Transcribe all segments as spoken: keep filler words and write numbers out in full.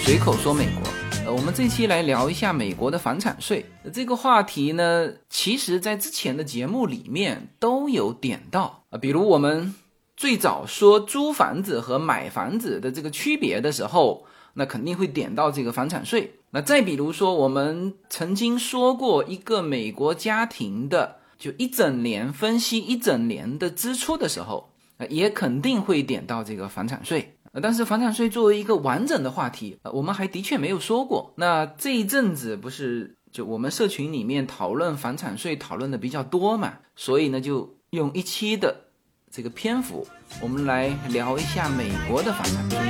随口说美国。呃，我们这期来聊一下美国的房产税这个话题呢，其实在之前的节目里面都有点到啊，比如我们最早说租房子和买房子的这个区别的时候，那肯定会点到这个房产税。那再比如说我们曾经说过一个美国家庭的就一整年分析一整年的支出的时候，也肯定会点到这个房产税。但是房产税作为一个完整的话题，我们还的确没有说过。那这一阵子不是就我们社群里面讨论房产税讨论的比较多嘛，所以呢就用一期的这个篇幅，我们来聊一下美国的房产税。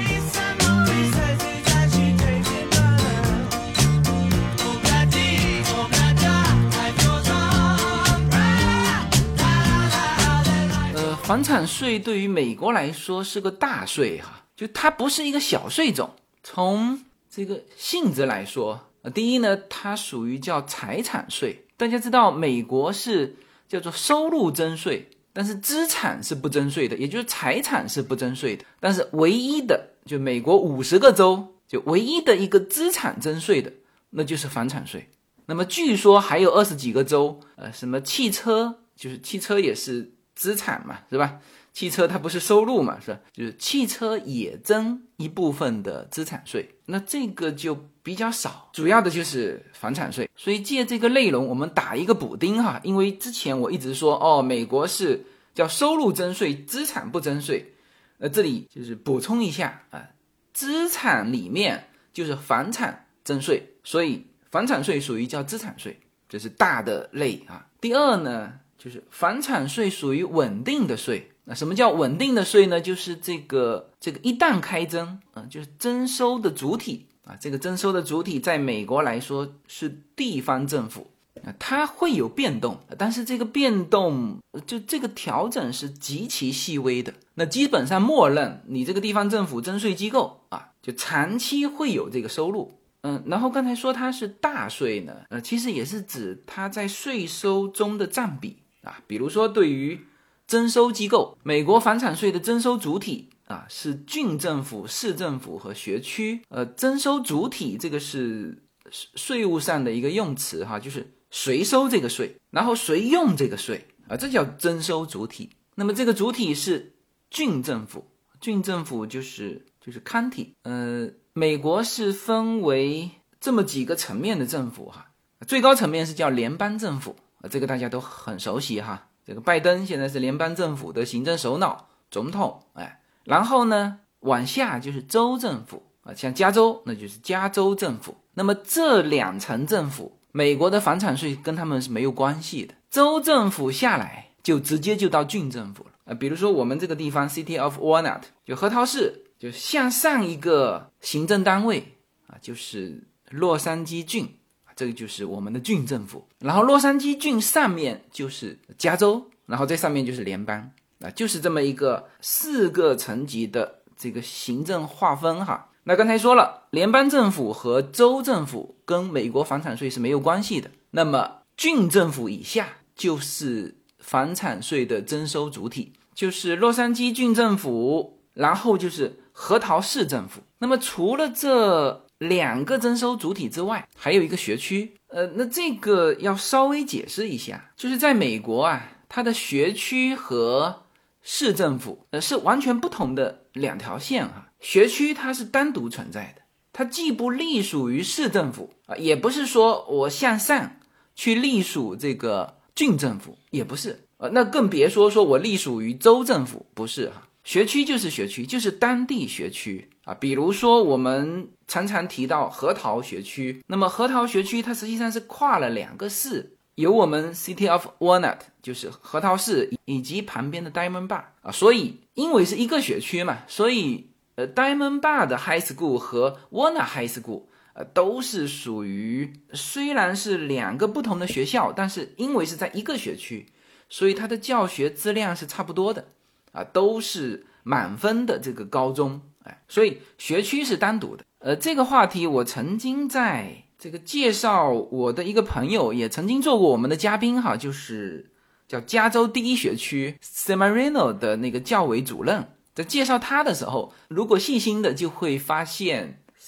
呃，房产税对于美国来说是个大税哈。就它不是一个小税种，从这个性质来说，呃，第一呢，它属于叫财产税。大家知道美国是叫做收入征税，但是资产是不征税的，也就是财产是不征税的。但是唯一的，就美国五十个州，就唯一的一个资产征税的，那就是房产税。那么据说还有二十几个州，呃，什么汽车，就是汽车也是资产嘛，是吧？汽车它不是收入嘛，是吧？就是汽车也征一部分的资产税，那这个就比较少，主要的就是房产税。所以借这个内容我们打一个补丁哈，因为之前我一直说哦，美国是叫收入征税，资产不征税。呃，这里就是补充一下啊，资产里面就是房产征税，所以房产税属于叫资产税，这是大的类啊。第二呢，就是房产税属于稳定的税。那什么叫稳定的税呢？就是这个这个一旦开征啊、呃，就是征收的主体啊，这个征收的主体在美国来说是地方政府啊，它会有变动，但是这个变动就这个调整是极其细微的。那基本上默认你这个地方政府征税机构啊，就长期会有这个收入。嗯，然后刚才说它是大税呢，呃，其实也是指它在税收中的占比啊，比如说对于征收机构，美国房产税的征收主体啊是郡政府、市政府和学区。呃，征收主体这个是税务上的一个用词哈，就是谁收这个税，然后谁用这个税啊，这叫征收主体。那么这个主体是郡政府，郡政府就是就是 county。呃，美国是分为这么几个层面的政府哈，最高层面是叫联邦政府，啊，这个大家都很熟悉哈。这个拜登现在是联邦政府的行政首脑，总统，哎，然后呢，往下就是州政府啊，像加州那就是加州政府。那么这两层政府，美国的房产税跟他们是没有关系的。州政府下来就直接就到郡政府了啊，比如说我们这个地方 City of Walnut 就核桃市，就向上一个行政单位啊，就是洛杉矶郡。这个就是我们的郡政府，然后洛杉矶郡上面就是加州，然后在上面就是联邦啊，就是这么一个四个层级的这个行政划分哈。那刚才说了，联邦政府和州政府跟美国房产税是没有关系的，那么郡政府以下就是房产税的征收主体，就是洛杉矶郡政府，然后就是核桃市政府。那么除了这两个征收主体之外，还有一个学区。呃，那这个要稍微解释一下，就是在美国啊，它的学区和市政府呃是完全不同的两条线哈。学区它是单独存在的，它既不隶属于市政府啊，也不是说我向上去隶属这个郡政府，也不是。呃，那更别说说我隶属于州政府，不是哈。学区就是学区，就是当地学区啊。比如说我们常常提到核桃学区，那么核桃学区它实际上是跨了两个市，有我们 City of Walnut 就是核桃市，以及旁边的 Diamond Bar 啊。所以因为是一个学区嘛，所以呃 Diamond Bar 的 High School 和 Walnut High School 呃都是属于虽然是两个不同的学校，但是因为是在一个学区，所以它的教学质量是差不多的啊，都是满分的这个高中，哎，所以学区是单独的。呃，这个话题我曾经在这个介绍我的一个朋友，也曾经做过我们的嘉宾哈，就是叫加州第一学区 San Marino 的那个教委主任，在介绍他的时候，如果细心的就会发现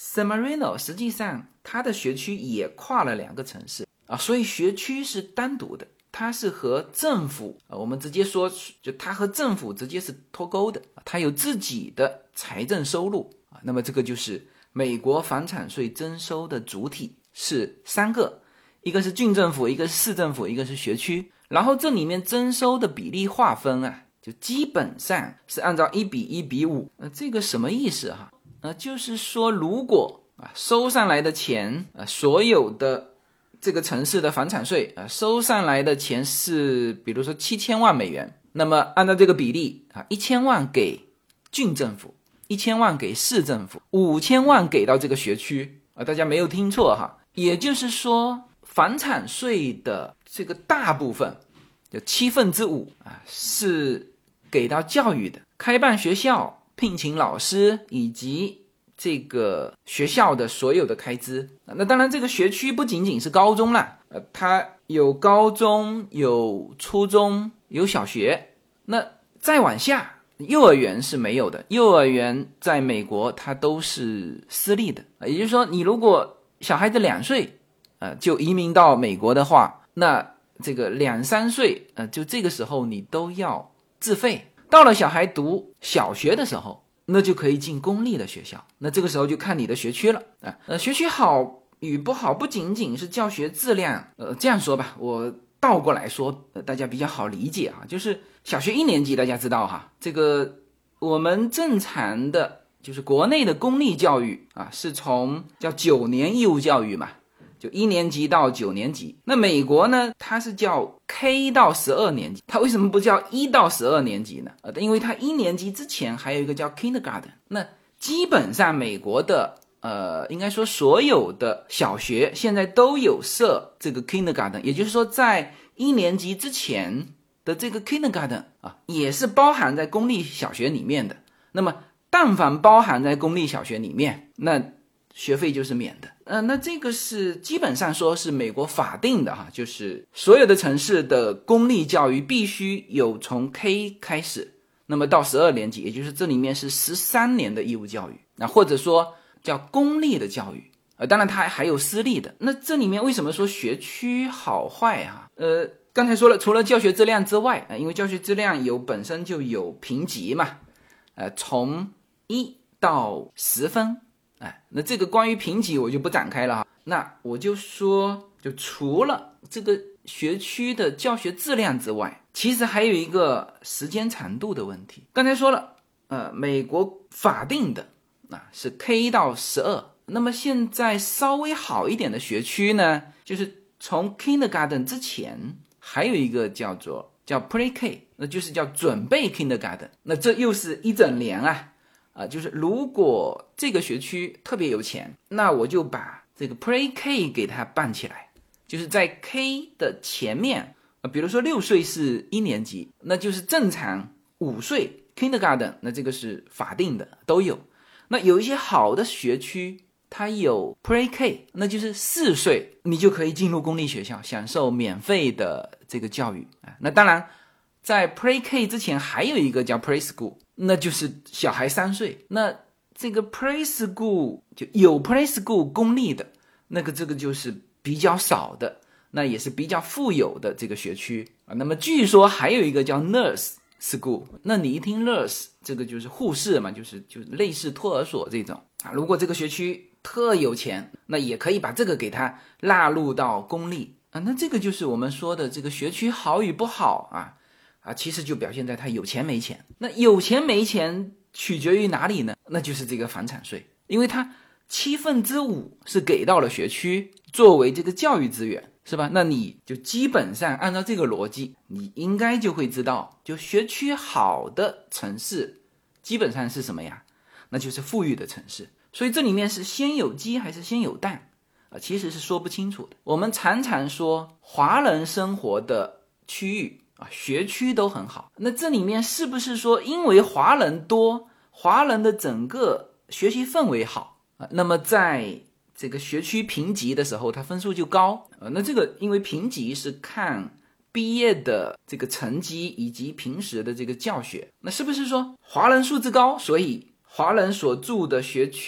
San Marino 实际上它的学区也跨了两个城市啊，所以学区是单独的，它是和政府啊，我们直接说，就它和政府直接是脱钩的，它有自己的财政收入啊。那么这个就是美国房产税征收的主体是三个，一个是郡政府，一个是市政府，一个是学区。然后这里面征收的比例划分啊，就基本上是按照一比一比五。呃，这个什么意思哈？呃，就是说如果啊收上来的钱啊，所有的这个城市的房产税啊，收上来的钱是比如说七千万美元，那么按照这个比例啊，一千万给郡政府，一千万给市政府，五千万给到这个学区啊，大家没有听错哈。也就是说，房产税的这个大部分，有七分之五啊，是给到教育的，开办学校、聘请老师以及这个学校的所有的开支。那当然，这个学区不仅仅是高中啦，呃，它有高中、有初中、有小学。那再往下，幼儿园是没有的。幼儿园在美国它都是私立的，也就是说，你如果小孩子两岁，呃，就移民到美国的话，那这个两三岁，呃，就这个时候你都要自费。到了小孩读小学的时候，那就可以进公立的学校。那这个时候就看你的学区了啊。呃，学区好与不好，不仅仅是教学质量。呃，这样说吧，我倒过来说，呃，大家比较好理解啊。就是小学一年级，大家知道哈，这个我们正常的就是国内的公立教育啊，是从叫九年义务教育嘛。就一年级到九年级。那美国呢，它是叫 K 到十二年级，它为什么不叫一到十二年级呢？呃，因为它一年级之前还有一个叫 Kindergarten。那基本上美国的呃，应该说所有的小学现在都有设这个 Kindergarten， 也就是说在一年级之前的这个 Kindergarten 啊，也是包含在公立小学里面的。那么但凡包含在公立小学里面，那学费就是免的。呃，那这个是基本上说是美国法定的哈，就是所有的城市的公立教育必须有从 K 开始，那么到十二年级，也就是这里面是十三年的义务教育，那或者说叫公立的教育。呃，当然它还有私立的。那这里面为什么说学区好坏哈？呃，刚才说了，除了教学质量之外，呃、因为教学质量有本身就有评级嘛，呃，从一到十分。哎，那这个关于评级我就不展开了哈。那我就说，就除了这个学区的教学质量之外，其实还有一个时间长度的问题。刚才说了，呃，美国法定的啊是 K 到十二，那么现在稍微好一点的学区呢，就是从 Kindergarten 之前还有一个叫做叫 Pre-K， 那就是叫准备 Kindergarten， 那这又是一整年啊。啊，就是如果这个学区特别有钱，那我就把这个 Pre-K 给它办起来，就是在 K 的前面，啊，比如说六岁是一年级，那就是正常五岁 Kindergarten， 那这个是法定的都有。那有一些好的学区，它有 Pre-K， 那就是四岁你就可以进入公立学校，享受免费的这个教育啊。那当然，在 Pre-K 之前还有一个叫 Preschool。那就是小孩三岁，那这个 Preschool 就有 Preschool 公立的，那个这个就是比较少的，那也是比较富有的这个学区啊。那么据说还有一个叫 Nurse School， 那你一听 Nurse 这个就是护士嘛，就是就是类似托儿所这种啊。如果这个学区特有钱，那也可以把这个给它纳入到公立啊。那这个就是我们说的这个学区好与不好啊。啊，其实就表现在他有钱没钱。那有钱没钱取决于哪里呢？那就是这个房产税，因为它七分之五是给到了学区作为这个教育资源，是吧？那你就基本上按照这个逻辑，你应该就会知道，就学区好的城市基本上是什么呀？那就是富裕的城市。所以这里面是先有鸡还是先有蛋啊？其实是说不清楚的。我们常常说华人生活的区域啊，学区都很好，那这里面是不是说因为华人多，华人的整个学习氛围好啊，那么在这个学区评级的时候它分数就高啊？那这个因为评级是看毕业的这个成绩以及平时的这个教学，那是不是说华人素质高，所以华人所住的学区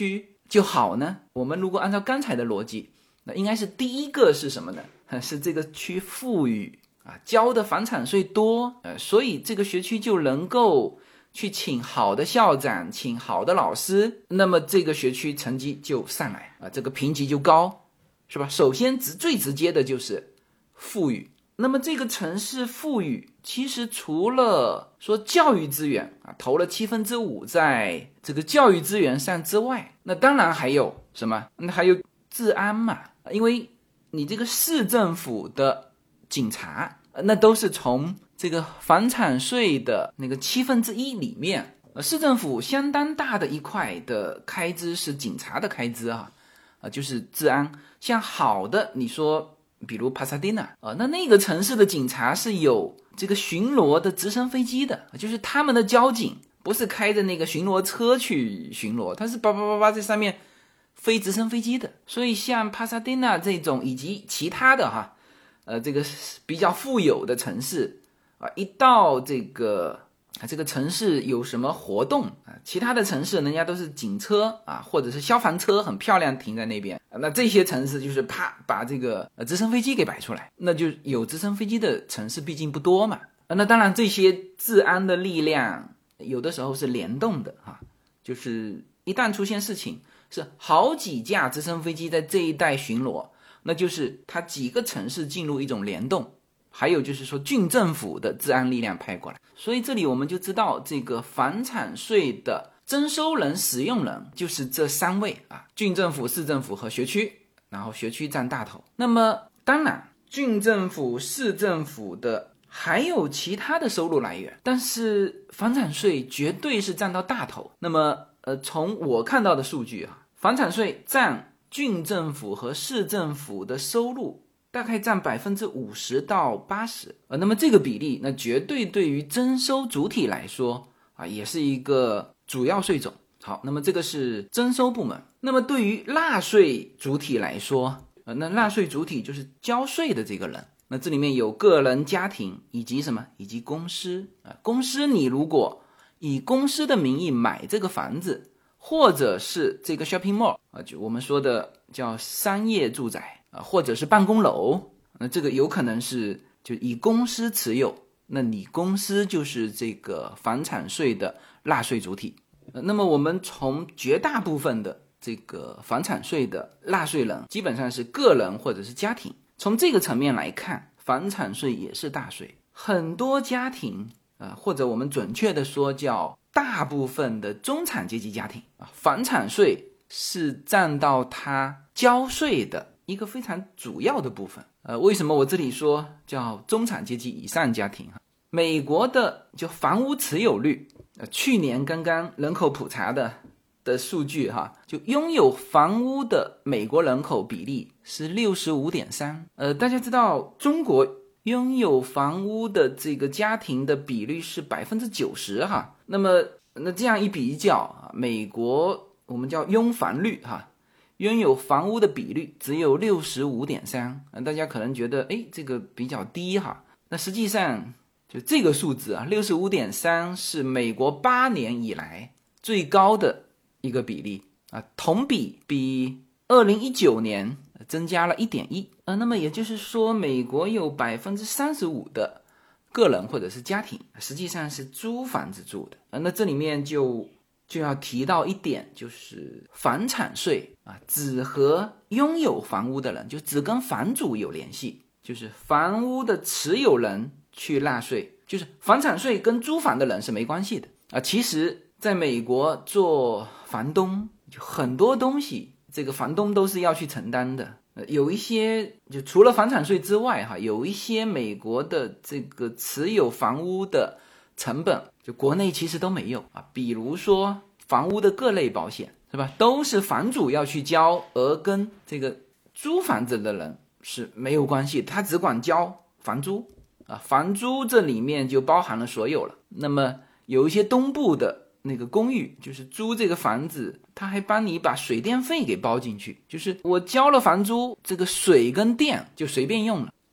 就好呢？我们如果按照刚才的逻辑，那应该是第一个是什么呢？是这个区富裕啊，交的房产税多，呃，所以这个学区就能够去请好的校长，请好的老师，那么这个学区成绩就上来啊，这个评级就高，是吧？首先直最直接的就是富裕。那么这个城市富裕，其实除了说教育资源啊，投了七分之五在这个教育资源上之外，那当然还有什么？那还有治安嘛，因为你这个市政府的警察，那都是从这个房产税的那个七分之一里面，市政府相当大的一块的开支是警察的开支啊，啊，就是治安。像好的，你说。比如帕萨迪纳啊，那那个城市的警察是有这个巡逻的直升飞机的，就是他们的交警不是开着那个巡逻车去巡逻，他是叭叭叭叭在上面飞直升飞机的。所以像帕萨迪纳这种以及其他的哈，呃，这个比较富有的城市啊，一到这个这个城市有什么活动啊，其他的城市人家都是警车啊，或者是消防车很漂亮停在那边，那这些城市就是啪把这个直升飞机给摆出来，那就有直升飞机的城市毕竟不多嘛。那当然这些治安的力量有的时候是联动的哈，就是一旦出现事情是好几架直升飞机在这一带巡逻，那就是它几个城市进入一种联动。还有就是说郡政府的治安力量派过来，所以这里我们就知道这个房产税的征收人、使用人就是这三位啊，郡政府、市政府和学区，然后学区占大头。那么当然郡政府、市政府的还有其他的收入来源，但是房产税绝对是占到大头。那么呃，从我看到的数据啊，房产税占郡政府和市政府的收入大概占百分之五十到八十，呃，那么这个比例，那绝对对于征收主体来说啊，也是一个主要税种。好，那么这个是征收部门。那么对于纳税主体来说，呃，那纳税主体就是交税的这个人。那这里面有个人、家庭以及什么，以及公司啊。公司你如果以公司的名义买这个房子，或者是这个 shopping mall 啊，就我们说的叫商业住宅。啊，或者是办公楼，那这个有可能是就以公司持有，那你公司就是这个房产税的纳税主体。呃、那么我们从绝大部分的这个房产税的纳税人基本上是个人或者是家庭，从这个层面来看，房产税也是大税。很多家庭呃，或者我们准确的说叫大部分的中产阶级家庭啊，房产税是占到他交税的一个非常主要的部分。呃，为什么我这里说叫中产阶级以上家庭？美国的就房屋持有率，呃，去年刚刚人口普查的的数据哈，就拥有房屋的美国人口比例是 六十五点三。呃，大家知道中国拥有房屋的这个家庭的比率是 百分之九十 哈。那么那这样一比较啊，美国我们叫拥房率哈。拥有房屋的比率只有 六十五点三， 大家可能觉得诶这个比较低哈，那实际上就这个数字啊 六十五点三 是美国八年以来最高的一个比例啊，同比比二零一九年增加了 一点一。 呃，那么也就是说美国有 百分之三十五 的个人或者是家庭实际上是租房子住的。呃，那这里面就就要提到一点，就是房产税啊，只和拥有房屋的人，就只跟房主有联系，就是房屋的持有人去纳税，就是房产税跟租房的人是没关系的啊。其实在美国做房东，就很多东西这个房东都是要去承担的。呃、有一些就除了房产税之外哈，有一些美国的这个持有房屋的成本就国内其实都没有啊，比如说房屋的各类保险是吧，都是房主要去交，而跟这个租房子的人是没有关系，他只管交房租啊，房租这里面就包含了所有了。那么有一些东部的那个公寓，就是租这个房子，他还帮你把水电费给包进去，就是我交了房租，这个水跟电就随便用了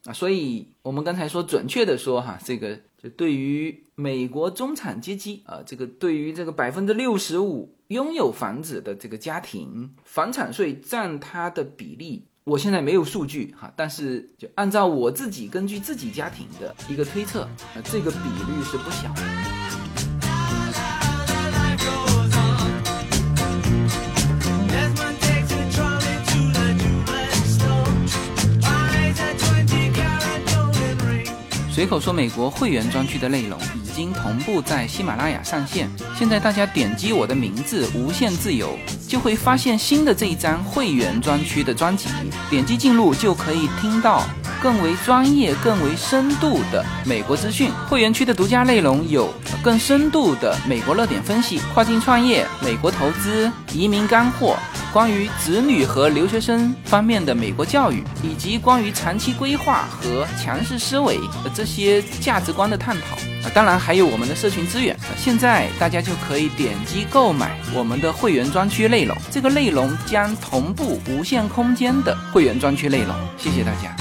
啊，所以我们刚才说准确的说哈，这个就对于美国中产阶级啊，这个对于这个百分之六十五拥有房子的这个家庭，房产税占它的比例，我现在没有数据哈，但是就按照我自己根据自己家庭的一个推测，啊，这个比率是不小的。随口说美国会员专区的内容已经同步在喜马拉雅上线，现在大家点击我的名字无限自由，就会发现新的这一张会员专区的专辑，点击进入就可以听到更为专业更为深度的美国资讯。会员区的独家内容有更深度的美国热点分析、跨境创业、美国投资、移民干货，关于子女和留学生方面的美国教育，以及关于长期规划和强势思维的这些价值观的探讨。当然还有我们的社群资源，现在大家就可以点击购买我们的会员专区内容，这个内容将同步无限空间的会员专区内容。谢谢大家。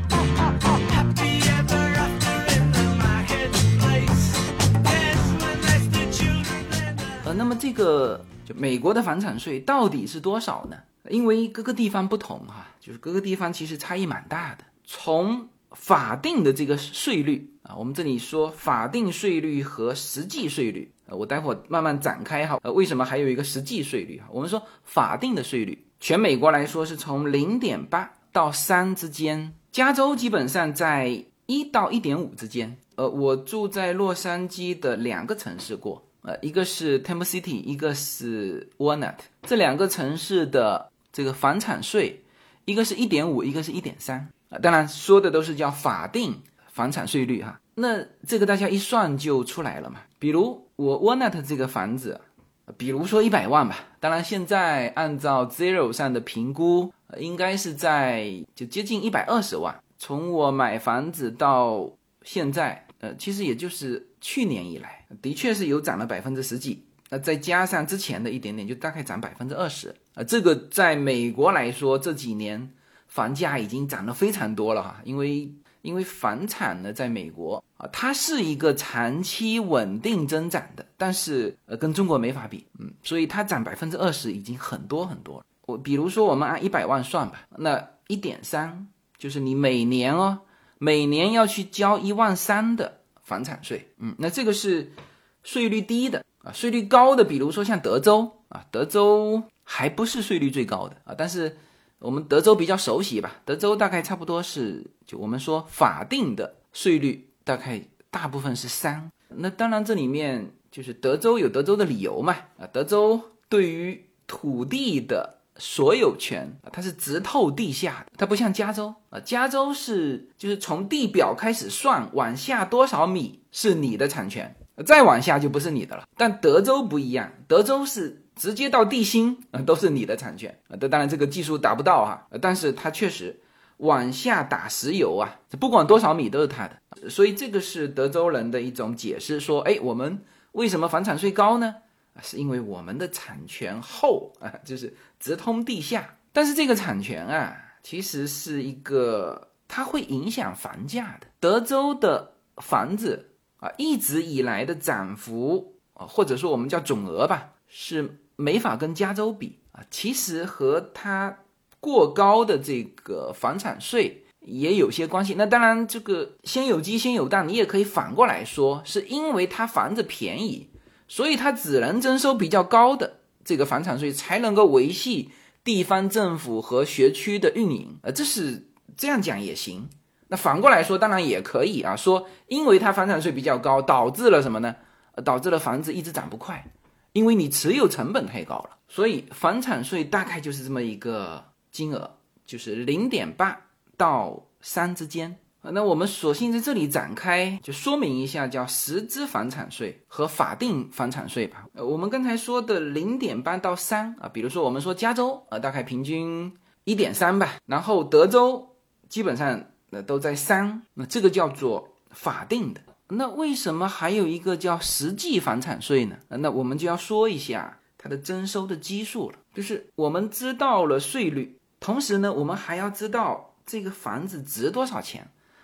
呃，那么这个就美国的房产税到底是多少呢？因为各个地方不同哈，就是各个地方其实差异蛮大的。从法定的这个税率啊，我们这里说法定税率和实际税率，呃，我待会儿慢慢展开哈。呃，为什么还有一个实际税率哈？我们说法定的税率，全美国来说是从 零点八 到三之间，加州基本上在一到 一点五 之间。呃，我住在洛杉矶的两个城市过，呃，一个是 Temple City， 一个是 Walnut， 这两个城市的这个房产税，一个是 一点五， 一个是 一点三。当然说的都是叫法定房产税率哈，那这个大家一算就出来了嘛。比如我 Walnut 这个房子，比如说一百万吧，当然现在按照 Zero 上的评估，应该是在就接近一百二十万。从我买房子到现在，呃，其实也就是去年以来，的确是有涨了百分之十几。那再加上之前的一点点，就大概涨百分之二十。呃，这个在美国来说，这几年房价已经涨得非常多了哈，因为因为房产呢，在美国啊，它是一个长期稳定增长的，但是呃，跟中国没法比，嗯，所以它涨百分之二十已经很多很多了。我比如说我们按一百万算吧，那一点三就是你每年哦，每年要去交一万三的房产税，嗯，那这个是税率低的啊，税率高的，比如说像德州啊，德州还不是税率最高的啊，但是我们德州比较熟悉吧，德州大概差不多是就我们说法定的税率大概大部分是三。那当然这里面就是德州有德州的理由嘛，啊，德州对于土地的所有权它是直透地下的，它不像加州啊，加州是就是从地表开始算往下多少米是你的产权，再往下就不是你的了。但德州不一样，德州是直接到地心，呃、都是你的产权啊。当然这个技术达不到哈，但是它确实往下打石油啊，不管多少米都是它的。所以这个是德州人的一种解释，说哎，我们为什么房产税高呢？是因为我们的产权厚啊，就是直通地下。但是这个产权啊，其实是一个它会影响房价的。德州的房子啊，一直以来的涨幅啊，或者说我们叫总额吧，是没法跟加州比啊。其实和它过高的这个房产税也有些关系。那当然，这个先有鸡先有蛋，你也可以反过来说，是因为它房子便宜，所以它只能征收比较高的这个房产税，才能够维系地方政府和学区的运营。呃，这是这样讲也行。那反过来说当然也可以啊，说因为它房产税比较高，导致了什么呢？导致了房子一直涨不快，因为你持有成本太高了。所以房产税大概就是这么一个金额，就是 零点八 到三之间。那我们索性在这里展开，就说明一下叫实支房产税和法定房产税吧。呃，我们刚才说的 零点八 到三啊，比如说我们说加州呃，大概平均 一点三 吧，然后德州基本上呃都在三，那这个叫做法定的。那为什么还有一个叫实际房产税呢？那我们就要说一下它的征收的基数了。就是我们知道了税率，同时呢我们还要知道这个房子值多少钱。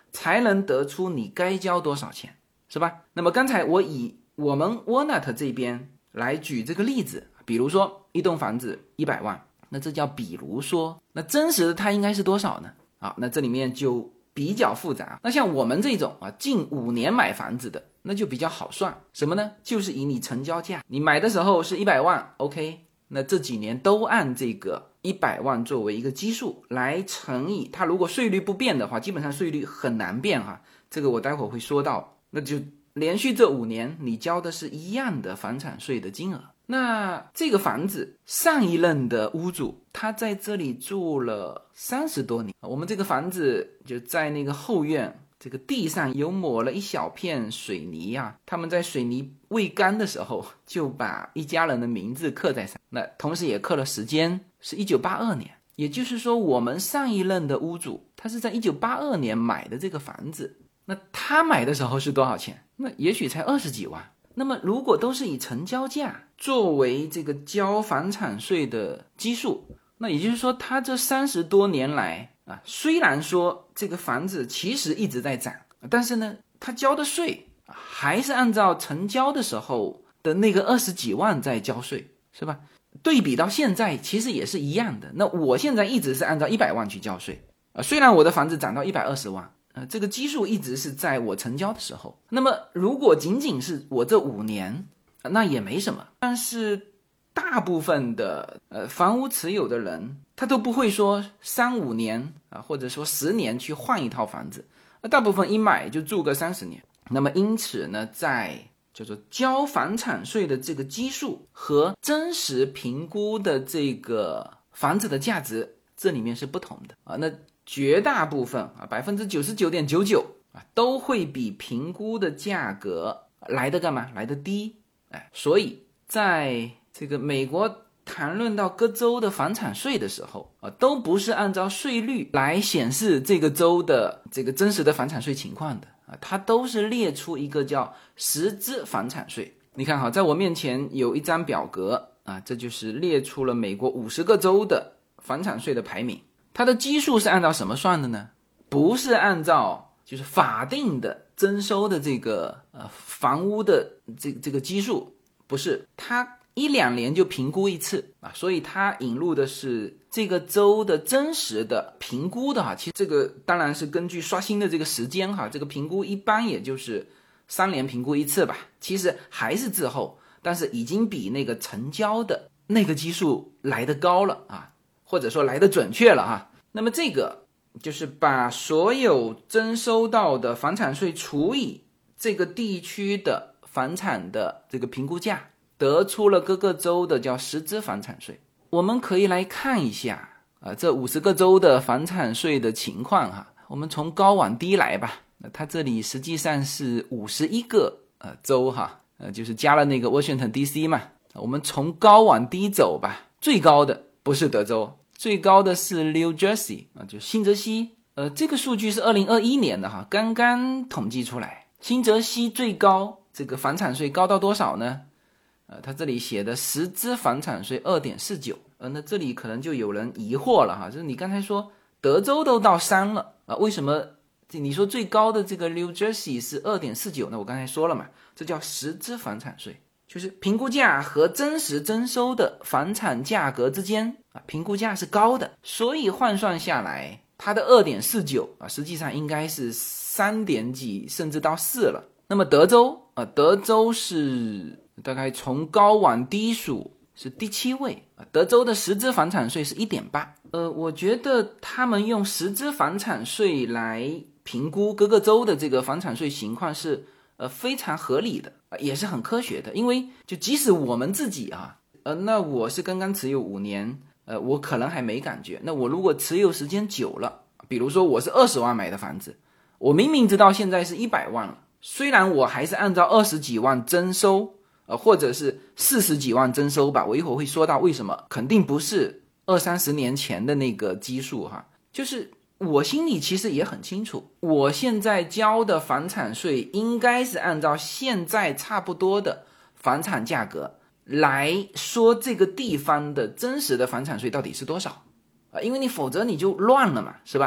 才能得出你该交多少钱，是吧？那么刚才我以我们 Walnut 这边来举这个例子，比如说一栋房子一百万，那这叫比如说，那真实的它应该是多少呢？好，那这里面就比较复杂。那像我们这种啊，近五年买房子的，那就比较好算，什么呢？就是以你成交价，你买的时候是一百万 OK， 那这几年都按这个一百万作为一个基数来乘以它，如果税率不变的话，基本上税率很难变哈，这个我待会儿会说到，那就连续这五年你交的是一样的房产税的金额。那这个房子上一任的屋主他在这里住了三十多年，我们这个房子就在那个后院，这个地上有抹了一小片水泥啊，他们在水泥未干的时候就把一家人的名字刻在上，那同时也刻了时间是一九八二年，也就是说我们上一任的屋主他是在一九八二年买的这个房子，那他买的时候是多少钱？那也许才二十几万。那么如果都是以成交价作为这个交房产税的基数，那也就是说他这三十多年来啊，虽然说这个房子其实一直在涨，但是呢他交的税还是按照成交的时候的那个二十几万在交税，是吧？对比到现在其实也是一样的。那我现在一直是按照一百万去交税啊，虽然我的房子涨到一百二十万，呃，这个基数一直是在我成交的时候。那么如果仅仅是我这五年，呃、那也没什么。但是大部分的呃房屋持有的人，他都不会说三五年啊，或者说十年去换一套房子，呃、大部分一买就住个三十年。那么因此呢，在叫做交房产税的这个基数和真实评估的这个房子的价值，这里面是不同的啊。那绝大部分啊，百分之九十九点九九啊，都会比评估的价格来的干嘛？来的低。哎，所以在这个美国谈论到各州的房产税的时候啊，都不是按照税率来显示这个州的这个真实的房产税情况的啊，它都是列出一个叫实支房产税。你看哈，在我面前有一张表格啊，这就是列出了美国五十个州的房产税的排名。它的基数是按照什么算的呢？不是按照就是法定的征收的这个呃房屋的这这个基数，不是，它一两年就评估一次啊，所以它引入的是这个州的真实的评估的哈。其实这个当然是根据刷新的这个时间哈，这个评估一般也就是三年评估一次吧，其实还是滞后，但是已经比那个成交的那个基数来得高了啊，或者说来得准确了哈。那么这个就是把所有征收到的房产税除以这个地区的房产的这个评估价，得出了各个州的叫实支房产税。我们可以来看一下啊，这五十个州的房产税的情况哈。我们从高往低来吧，那它这里实际上是五十一个呃州哈，呃就是加了那个 Washington D C 嘛。我们从高往低走吧，最高的不是德州，最高的是 New Jersey 啊，就新泽西。呃，这个数据是二零二一年的哈，刚刚统计出来。新泽西最高这个房产税高到多少呢？呃，他这里写的实支房产税 二点四九。呃，那这里可能就有人疑惑了哈，就是你刚才说德州都到三了啊，为什么你说最高的这个 New Jersey 是 二点四九？ 那我刚才说了嘛，这叫实支房产税，就是评估价和真实征收的房产价格之间啊，评估价是高的，所以换算下来它的 二点四九 啊，实际上应该是三点几甚至到四了。那么德州啊，德州是大概从高往低数是第七位啊，德州的实支房产税是 一点八。 呃，我觉得他们用实支房产税来评估各个州的这个房产税情况是呃非常合理的，也是很科学的。因为就即使我们自己啊，呃，那我是刚刚持有五年，呃，我可能还没感觉。那我如果持有时间久了，比如说我是二十万买的房子，我明明知道现在是一百万了，虽然我还是按照二十几万征收，呃，或者是四十几万征收吧，我一会儿会说到为什么肯定不是二三十年前的那个基数哈。就是我心里其实也很清楚，我现在交的房产税应该是按照现在差不多的房产价格来说这个地方的真实的房产税到底是多少啊？因为你否则你就乱了嘛，是吧？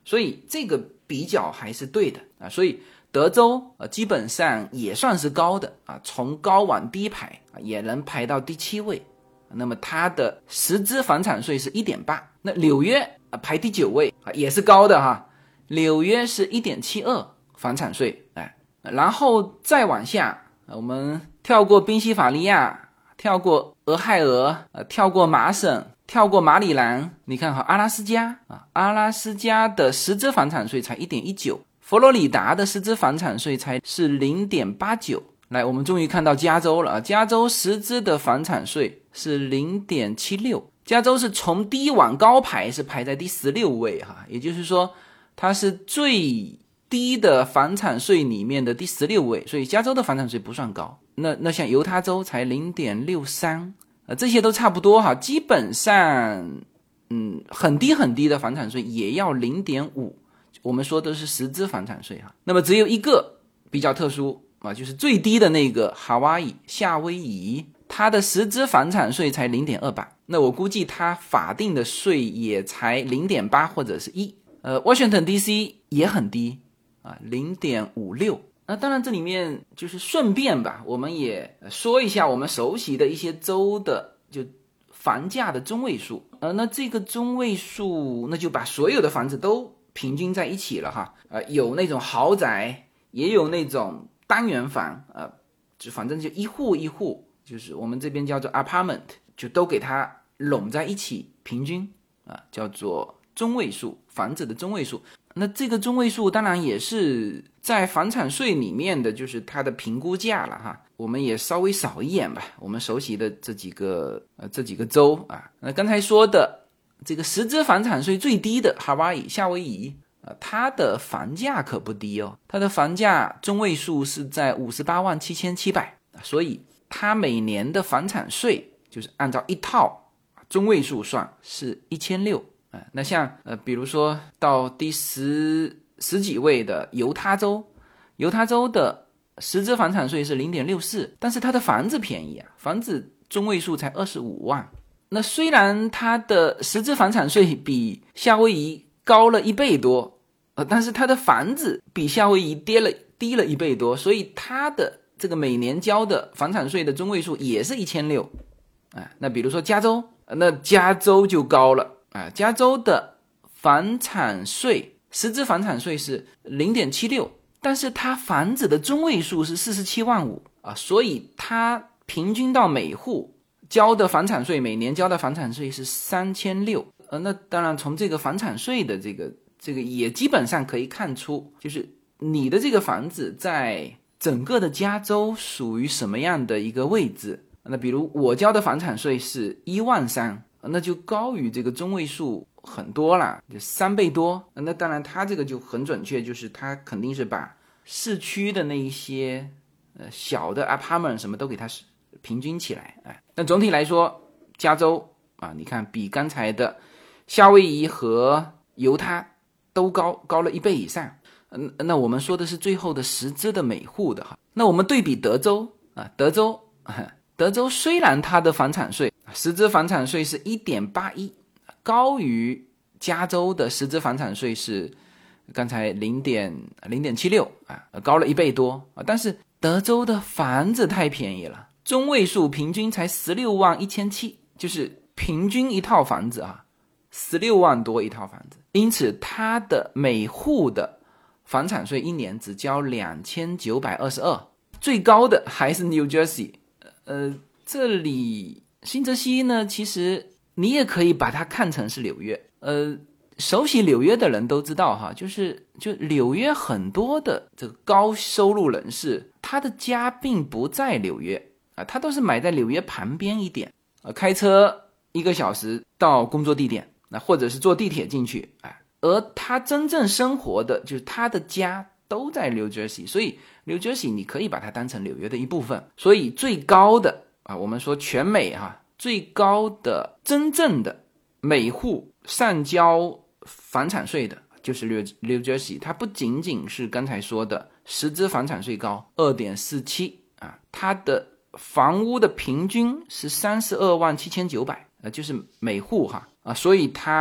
所以这个比较还是对的啊。所以德州呃基本上也算是高的啊，从高往低排啊，也能排到第七位。那么它的实支房产税是 一点八， 那纽约啊排第九位啊，也是高的哈。纽约是 一点七二 房产税，哎，然后再往下，我们跳过宾夕法尼亚，跳过俄亥俄，呃，跳过麻省，跳过马里兰，你看哈，阿拉斯加啊，阿拉斯加的实支房产税才 一点一九， 佛罗里达的实支房产税才是 零点八九。来，我们终于看到加州了啊！加州实支的房产税是 零点七六， 加州是从低往高排，是排在第十六位哈，也就是说它是最低的房产税里面的第十六位，所以加州的房产税不算高。那那像犹他州才 零点六三， 呃，这些都差不多哈，基本上嗯很低很低的房产税也要 零点五， 我们说的是实支房产税哈。那么只有一个比较特殊啊，就是最低的那个夏威夷，夏威夷它的实支房产税才 零点二八， 那我估计它法定的税也才 零点八 或者是一。呃 Washington D C 也很低啊 零点五六。 那当然这里面就是顺便吧，我们也说一下我们熟悉的一些州的就房价的中位数。呃那这个中位数那就把所有的房子都平均在一起了哈。呃有那种豪宅，也有那种单元房，呃，就反正就一户一户，就是我们这边叫做 apartment， 就都给它拢在一起，平均啊，叫做中位数，房子的中位数。那这个中位数当然也是在房产税里面的，就是它的评估价了哈。我们也稍微扫一眼吧，我们熟悉的这几个呃这几个州啊，那刚才说的这个实支房产税最低的夏威夷，夏威夷。呃，它的房价可不低哦，它的房价中位数是在五十八万七千七百，所以它每年的房产税就是按照一套中位数算是一千六百。那像呃，比如说到第十十几位的犹他州，犹他州的实支房产税是 零点六四， 但是它的房子便宜啊，房子中位数才二十五万。那虽然它的实支房产税比夏威夷高了一倍多，呃，但是它的房子比夏威夷跌了低了一倍多，所以它的这个每年交的房产税的中位数也是一千六百。啊，那比如说加州，那加州就高了啊，加州的房产税实支房产税是 零点七六， 但是它房子的中位数是四十七万五啊，所以它平均到每户交的房产税，每年交的房产税是三千六百。呃，那当然从这个房产税的这个这个也基本上可以看出，就是你的这个房子在整个的加州属于什么样的一个位置。那比如我交的房产税是一万三，那就高于这个中位数很多了，就三倍多。那当然它这个就很准确，就是它肯定是把市区的那一些呃小的 apartment 什么都给它平均起来。哎，那总体来说加州啊，你看比刚才的夏威夷和犹他都高高了一倍以上。嗯，那我们说的是最后的实支的每户的哈。那我们对比德州啊，德州德州虽然它的房产税实支房产税是 一点八一， 高于加州的实支房产税是刚才 零点七六 啊，高了一倍多啊。但是德州的房子太便宜了，中位数平均才十六万一千七，就是平均一套房子啊十六万多一套房子，因此它的每户的房产税一年只交两千九百二十二，最高的还是 New Jersey。呃，这里新泽西呢，其实你也可以把它看成是纽约。呃，熟悉纽约的人都知道哈，就是就纽约很多的这个高收入人士，他的家并不在纽约啊，他都是买在纽约旁边一点，呃，开车一个小时到工作地点，那或者是坐地铁进去，哎，而他真正生活的就是他的家都在 New Jersey， 所以 New Jersey 你可以把它当成纽约的一部分。所以最高的啊，我们说全美哈，最高的真正的每户上交房产税的就是 New Jersey， 它不仅仅是刚才说的实支房产税高 二点四七 啊，它的房屋的平均是三十二万七千九百，呃，就是每户哈啊，所以它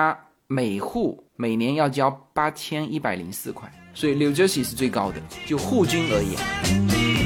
每户每年要交八千一百零四块，所以 New Jersey 是最高的，就户均而言。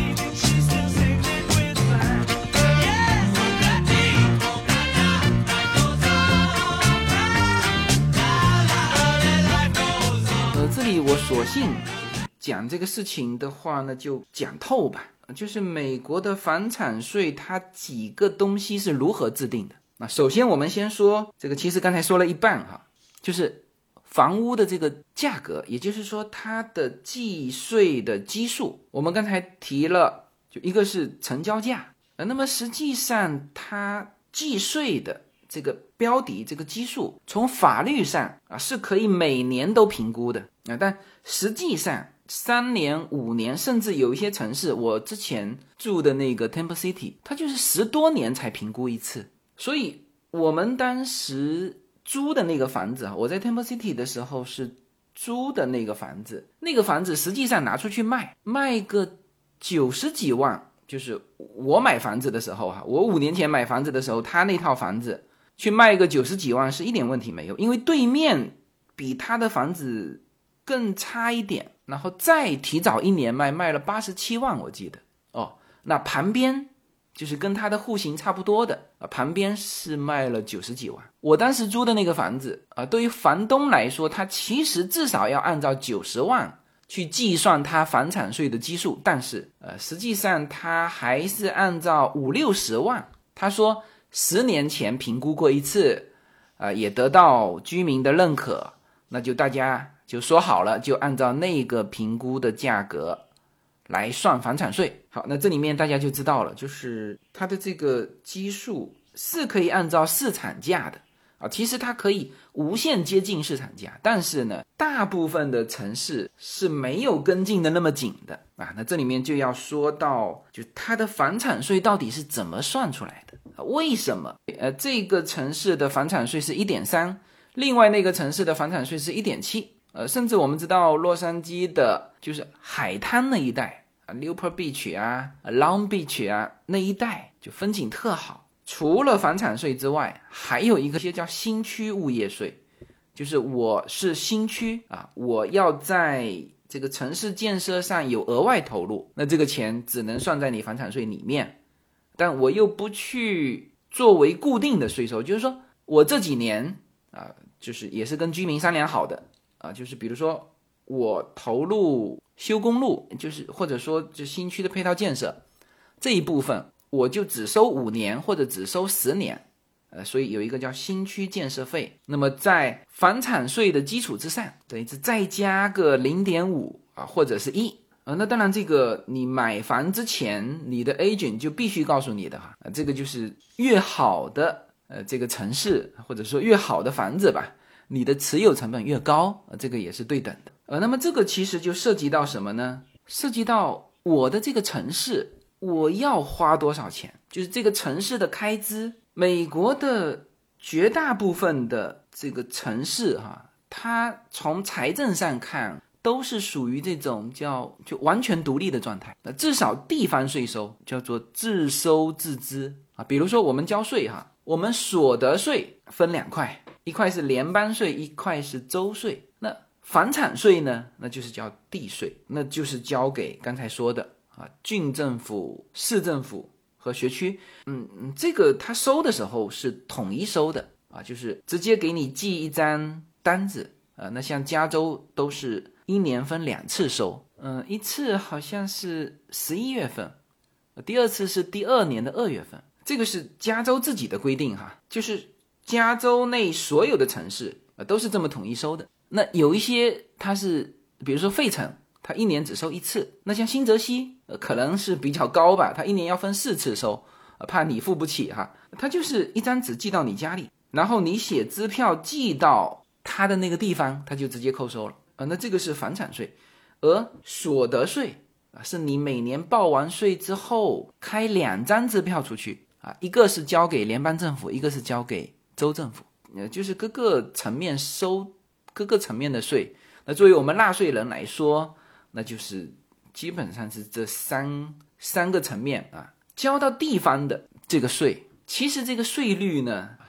这里我索性讲这个事情的话呢，就讲透吧。就是美国的房产税，它几个东西是如何制定的。那首先我们先说这个，其实刚才说了一半哈，就是房屋的这个价格，也就是说它的计税的基数。我们刚才提了，就一个是成交价，那么实际上它计税的这个标的这个基数，从法律上啊是可以每年都评估的啊，但实际上三年、五年，甚至有一些城市，我之前住的那个 Temple City， 它就是十多年才评估一次。所以我们当时租的那个房子，我在 Temple City 的时候是租的那个房子，那个房子实际上拿出去卖，卖个九十几万，就是我买房子的时候哈，我五年前买房子的时候，他那套房子去卖个九十几万是一点问题没有，因为对面比他的房子更差一点，然后再提早一年卖，卖了八十七万我记得哦。那旁边就是跟他的户型差不多的啊，旁边是卖了九十几万。我当时租的那个房子啊，对于房东来说，他其实至少要按照九十万去计算他房产税的基数，但是呃，实际上他还是按照五六十万。他说十年前评估过一次，呃，也得到居民的认可，那就大家就说好了，就按照那个评估的价格来算房产税。好，那这里面大家就知道了，就是它的这个基数是可以按照市场价的啊，其实它可以无限接近市场价，但是呢，大部分的城市是没有跟进的那么紧的啊。那这里面就要说到，就它的房产税到底是怎么算出来的？为什么呃这个城市的房产税是 一点三， 另外那个城市的房产税是 一点七？ 呃，甚至我们知道洛杉矶的就是海滩那一带啊 Newport Beach 啊 Long Beach 啊那一带就风景特好。除了房产税之外，还有一个叫新区物业税，就是我是新区啊，我要在这个城市建设上有额外投入，那这个钱只能算在你房产税里面，但我又不去作为固定的税收，就是说我这几年啊，就是也是跟居民商量好的啊，就是比如说我投入修公路，就是或者说就新区的配套建设这一部分，我就只收五年或者只收十年，呃，所以有一个叫新区建设费。那么在房产税的基础之上，等于是再加个 零点五 啊，或者是一。呃，那当然这个你买房之前，你的 agent 就必须告诉你的哈，呃，这个就是越好的呃这个城市或者说越好的房子吧，你的持有成本越高，呃，这个也是对等的。呃，那么这个其实就涉及到什么呢？涉及到我的这个城市我要花多少钱，就是这个城市的开支。美国的绝大部分的这个城市哈，它从财政上看都是属于这种叫就完全独立的状态。那至少地方税收叫做自收自支啊，比如说我们交税哈，我们所得税分两块，一块是联邦税，一块是州税。那房产税呢，那就是叫地税，那就是交给刚才说的啊，郡政府、市政府和学区。嗯嗯，这个他收的时候是统一收的啊，就是直接给你寄一张单子啊。那像加州都是一年分两次收，嗯，一次好像是十一月份，第二次是第二年的二月份。这个是加州自己的规定哈，就是加州内所有的城市啊都是这么统一收的。那有一些它是，比如说费城，它一年只收一次。那像新泽西，呃，可能是比较高吧，它一年要分四次收，呃、怕你付不起哈。它就是一张纸寄到你家里，然后你写支票寄到它的那个地方，它就直接扣收了。呃，那这个是房产税，而所得税啊，是你每年报完税之后开两张支票出去啊，一个是交给联邦政府，一个是交给州政府，呃，就是各个层面收各个层面的税。那作为我们纳税人来说，那就是基本上是这三三个层面啊，交到地方的这个税，其实这个税率呢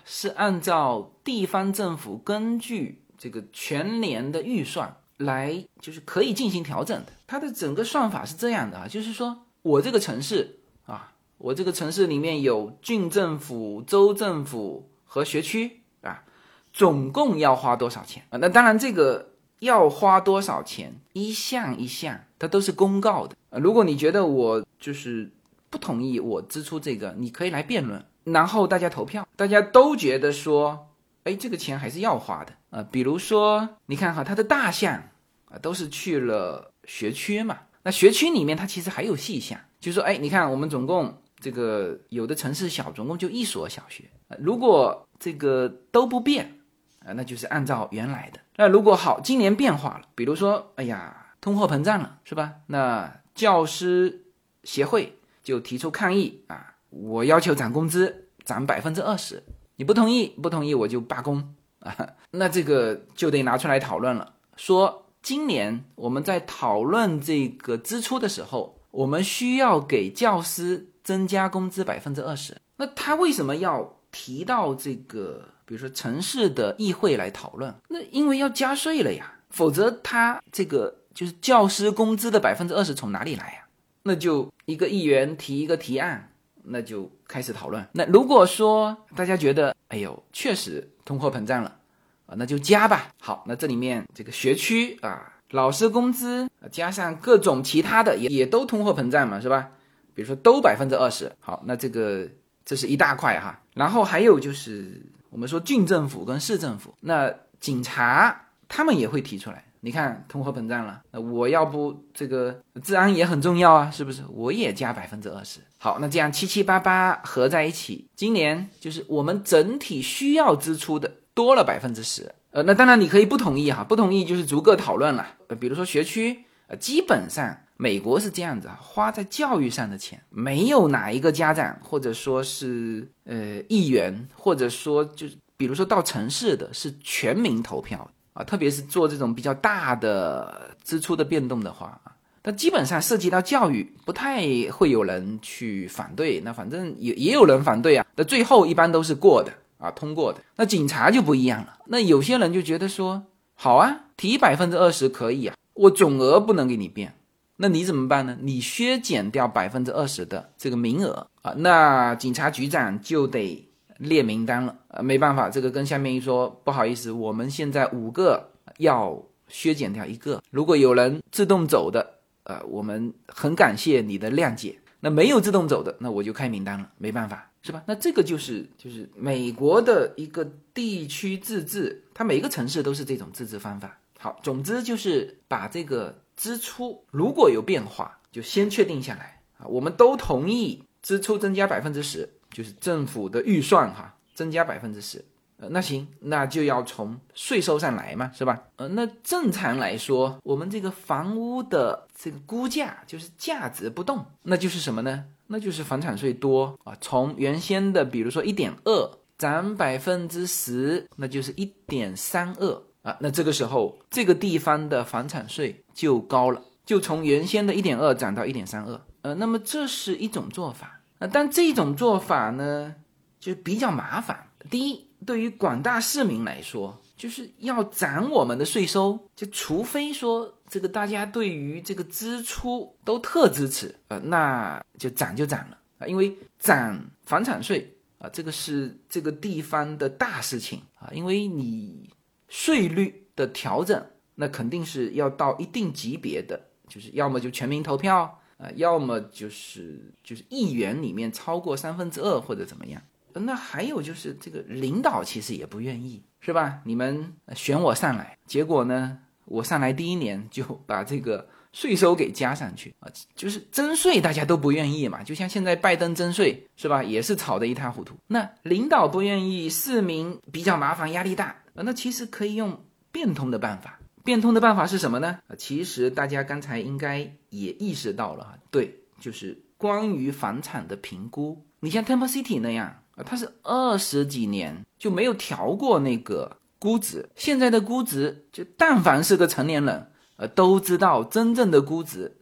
是按照地方政府根据这个全年的预算来，就是可以进行调整的。它的整个算法是这样的啊，就是说我这个城市啊，我这个城市里面有郡政府、州政府和学区啊，总共要花多少钱啊？那当然，这个要花多少钱，一项一项它都是公告的啊。如果你觉得我就是不同意我支出这个，你可以来辩论，然后大家投票，大家都觉得说，哎，这个钱还是要花的啊。比如说，你看哈，它的大项啊都是去了学区嘛，那学区里面它其实还有细项，就是说，哎，你看我们总共这个有的城市小，总共就一所小学，啊、如果这个都不变啊，那就是按照原来的。那如果好，今年变化了，比如说，哎呀，通货膨胀了，是吧？那教师协会就提出抗议啊，我要求涨工资，涨百分之二十，你不同意，不同意我就罢工啊。那这个就得拿出来讨论了，说今年我们在讨论这个支出的时候，我们需要给教师增加工资百分之二十。那他为什么要提到这个，比如说城市的议会来讨论？那因为要加税了呀，否则他这个就是教师工资的百分之二十从哪里来呀？那就一个议员提一个提案，那就开始讨论。那如果说大家觉得，哎呦，确实通货膨胀了啊，那就加吧。好，那这里面这个学区啊，老师工资加上各种其他的也也都通货膨胀嘛，是吧？比如说都百分之二十。好，那这个这是一大块哈。然后还有就是我们说郡政府跟市政府，那警察他们也会提出来。你看通货膨胀了，那我要不这个治安也很重要啊，是不是？我也加百分之二十。好，那这样七七八八合在一起，今年就是我们整体需要支出的多了百分之十。呃，那当然你可以不同意哈，不同意就是逐个讨论了。呃，比如说学区，呃，基本上美国是这样子啊，花在教育上的钱，没有哪一个家长或者说是呃议员，或者说就是比如说到城市的是全民投票的。啊，特别是做这种比较大的支出的变动的话，但基本上涉及到教育，不太会有人去反对。那反正也也有人反对啊，那最后一般都是过的啊，通过的。那警察就不一样了，那有些人就觉得说，好啊，提百分之二十可以啊，我总额不能给你变，那你怎么办呢？你削减掉百分之二十的这个名额啊，那警察局长就得列名单了，呃，没办法，这个跟下面一说，不好意思，我们现在五个要削减掉一个，如果有人自动走的，呃，我们很感谢你的谅解，那没有自动走的，那我就开名单了，没办法，是吧？那这个就是就是美国的一个地区自治，它每个城市都是这种自治方法。好，总之就是把这个支出如果有变化，就先确定下来啊，我们都同意支出增加百分之十。就是政府的预算哈，增加百分之十，呃，那行，那就要从税收上来嘛，是吧？呃，那正常来说，我们这个房屋的这个估价就是价值不动，那就是什么呢？那就是房产税多啊，从原先的比如说一点二涨百分之十，那就是一点三二啊，那这个时候这个地方的房产税就高了，就从原先的一点二涨到一点三二，呃，那么这是一种做法。但这种做法呢，就比较麻烦。第一，对于广大市民来说，就是要涨我们的税收，就除非说这个大家对于这个支出都特支持，呃，那就涨就涨了啊，因为涨房产税啊，这个是这个地方的大事情啊，因为你税率的调整，那肯定是要到一定级别的，就是要么就全民投票。呃，要么就是就是议员里面超过三分之二或者怎么样，那还有就是这个领导其实也不愿意，是吧？你们选我上来，结果呢，我上来第一年就把这个税收给加上去啊，就是征税大家都不愿意嘛，就像现在拜登征税是吧，也是吵得一塌糊涂。那领导不愿意，市民比较麻烦，压力大，那其实可以用变通的办法。变通的办法是什么呢？其实大家刚才应该也意识到了，对，就是关于房产的评估。你像 Temple City 那样，它是二十几年就没有调过那个估值，现在的估值就但凡是个成年人，呃，都知道真正的估值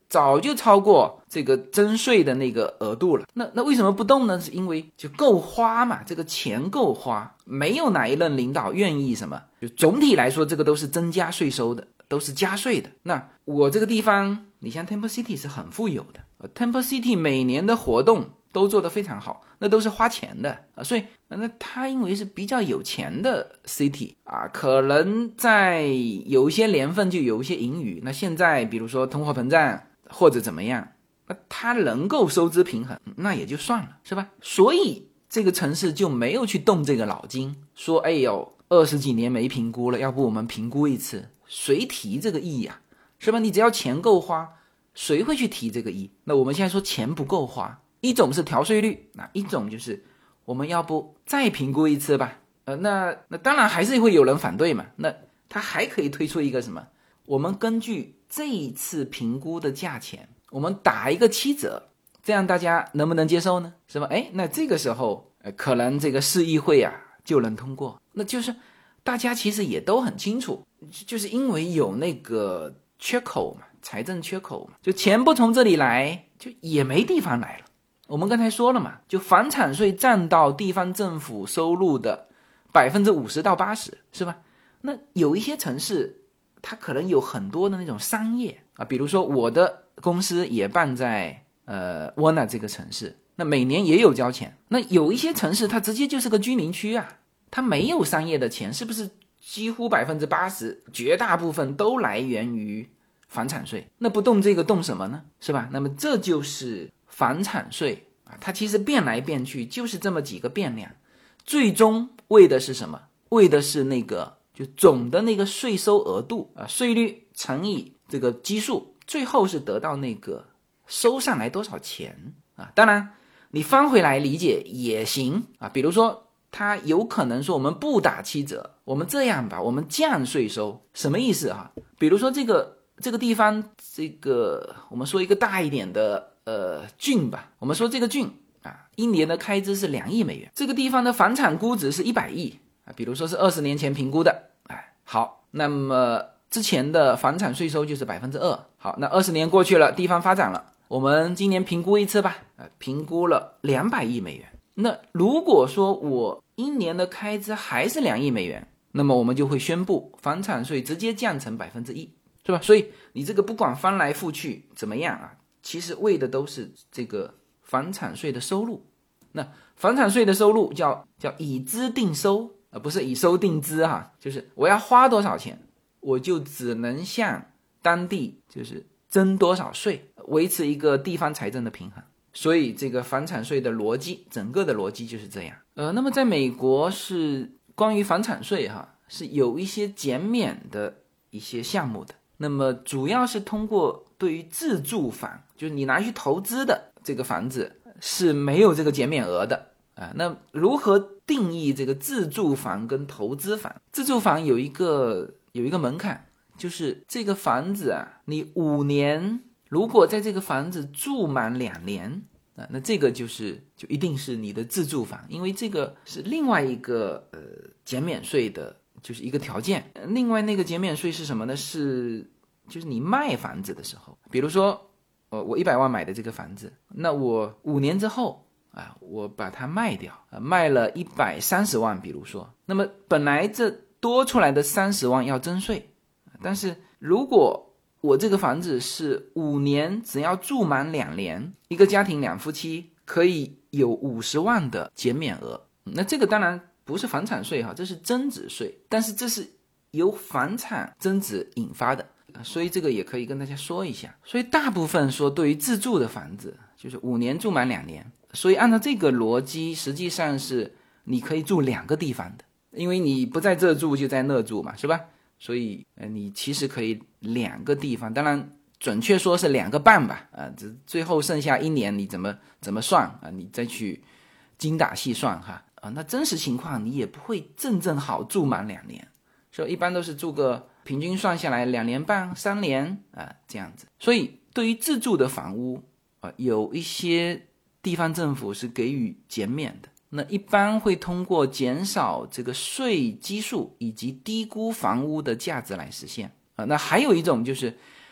早就超过这个征税的那个额度了。那那为什么不动呢？是因为就够花嘛，这个钱够花，没有哪一任领导愿意什么。就总体来说，这个都是增加税收的，都是加税的。那我这个地方，你像 Temple City 是很富有的 ，Temple City 每年的活动都做得非常好，那都是花钱的啊，所以那它因为是比较有钱的 city 啊，可能在有一些年份就有一些盈余。那现在比如说通货膨胀或者怎么样，那它能够收支平衡，那也就算了，是吧？所以这个城市就没有去动这个脑筋，说哎呦，二十几年没评估了，要不我们评估一次？谁提这个议啊？是吧？你只要钱够花，谁会去提这个议？那我们现在说钱不够花。一种是调税率，那一种就是我们要不再评估一次吧？呃，那那当然还是会有人反对嘛。那他还可以推出一个什么？我们根据这一次评估的价钱，我们打一个七折，这样大家能不能接受呢？是吧？哎，那这个时候，呃，可能这个市议会啊就能通过。那就是大家其实也都很清楚，就是因为有那个缺口嘛，财政缺口嘛，就钱不从这里来，就也没地方来了。我们刚才说了嘛，就房产税占到地方政府收入的百分之五十到八十，是吧？那有一些城市，它可能有很多的那种商业啊，比如说我的公司也办在呃沃纳这个城市，那每年也有交钱。那有一些城市它直接就是个居民区啊，它没有商业的钱，是不是几乎百分之八十，绝大部分都来源于房产税？那不动这个动什么呢？是吧？那么这就是房产税啊，它其实变来变去就是这么几个变量，最终为的是什么？为的是那个就总的那个税收额度啊，税率乘以这个基数，最后是得到那个收上来多少钱啊？当然你翻回来理解也行啊，比如说它有可能说我们不打七折，我们这样吧，我们降税收，什么意思啊？比如说这个这个地方，这个我们说一个大一点的呃郡吧，我们说这个郡啊，一年的开支是两亿美元，这个地方的房产估值是一百亿啊，比如说是二十年前评估的，哎，好，那么之前的房产税收就是百分之二，好，那二十年过去了，地方发展了，我们今年评估一次吧，啊，评估了两百亿美元。那如果说我一年的开支还是两亿美元，那么我们就会宣布房产税直接降成百分之一，是吧？所以你这个不管翻来覆去怎么样啊，其实为的都是这个房产税的收入。那房产税的收入叫叫以资定收，而不是以收定资哈，就是我要花多少钱，我就只能向当地就是征多少税，维持一个地方财政的平衡。所以这个房产税的逻辑，整个的逻辑就是这样。呃，那么在美国是关于房产税哈，是有一些减免的一些项目的。那么主要是通过对于自住房，就是你拿去投资的这个房子是没有这个减免额的啊。那如何定义这个自住房跟投资房？自住房有一个有一个门槛，就是这个房子啊，你五年。如果在这个房子住满两年啊，那这个就是就一定是你的自住房，因为这个是另外一个呃减免税的，就是一个条件。另外那个减免税是什么呢？是就是你卖房子的时候，比如说呃我一百万买的这个房子，那我五年之后啊，我把它卖掉啊，卖了一百三十万，比如说，那么本来这多出来的三十万要征税，但是如果我这个房子是五年，只要住满两年，一个家庭两夫妻可以有五十万的减免额。那这个当然不是房产税哈，这是增值税，但是这是由房产增值引发的，所以这个也可以跟大家说一下。所以大部分说对于自住的房子，就是五年住满两年，所以按照这个逻辑，实际上是你可以住两个地方的，因为你不在这住就在那住嘛，是吧？所以呃，你其实可以两个地方，当然准确说是两个半吧，啊，这最后剩下一年你怎么怎么算啊？你再去精打细算哈，啊，那真实情况你也不会正正好住满两年，所以一般都是住个平均算下来两年半、三年啊这样子。所以对于自住的房屋啊，有一些地方政府是给予减免的。那一般会通过减少这个税基数以及低估房屋的价值来实现啊。那还有一种就是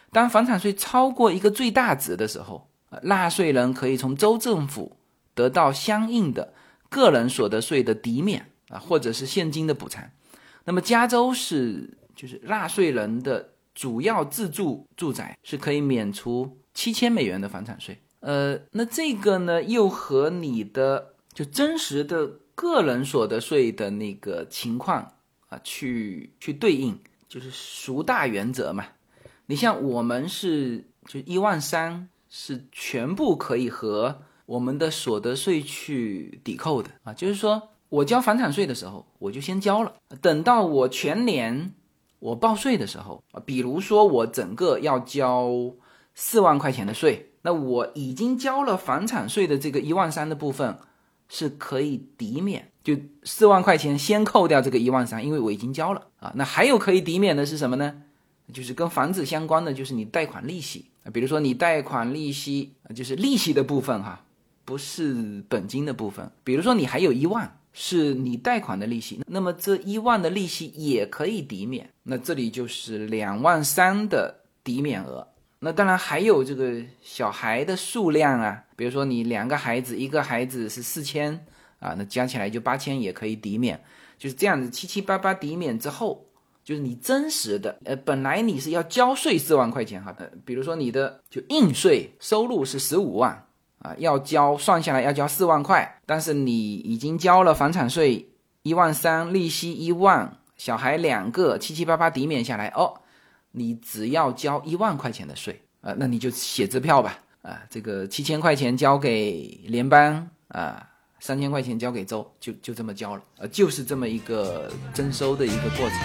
当房产税超过一个最大值的时候，纳税人可以从州政府得到相应的个人所得税的抵免啊，或者是现金的补偿。那么加州是就是纳税人的主要自住住宅是可以免除七千美元的房产税。呃，那这个呢又和你的就真实的个人所得税的那个情况啊去去对应，就是孰大原则嘛。你像我们是就一万三是全部可以和我们的所得税去抵扣的啊，就是说我交房产税的时候我就先交了，等到我全年我报税的时候，比如说我整个要交四万块钱的税，那我已经交了房产税的这个一万三的部分是可以抵免，就四万块钱先扣掉这个一万三，因为我已经交了啊。那还有可以抵免的是什么呢？就是跟房子相关的，就是你贷款利息，比如说你贷款利息就是利息的部分哈，不是本金的部分。比如说你还有一万是你贷款的利息，那么这一万的利息也可以抵免，那这里就是两万三的抵免额。那当然还有这个小孩的数量啊，比如说你两个孩子，一个孩子是四千啊，那加起来就八千也可以抵免，就是这样子七七八八抵免之后，就是你真实的呃，本来你是要交税四万块钱哈，呃，比如说你的就应税收入是十五万啊，要交算下来要交四万块，但是你已经交了房产税一万三，利息一万，小孩两个，七七八八抵免下来哦。你只要交一万块钱的税啊、呃，那你就写支票吧啊、呃，这个七千块钱交给联邦啊，三千块钱交给州，就就这么交了，呃，就是这么一个征收的一个过程。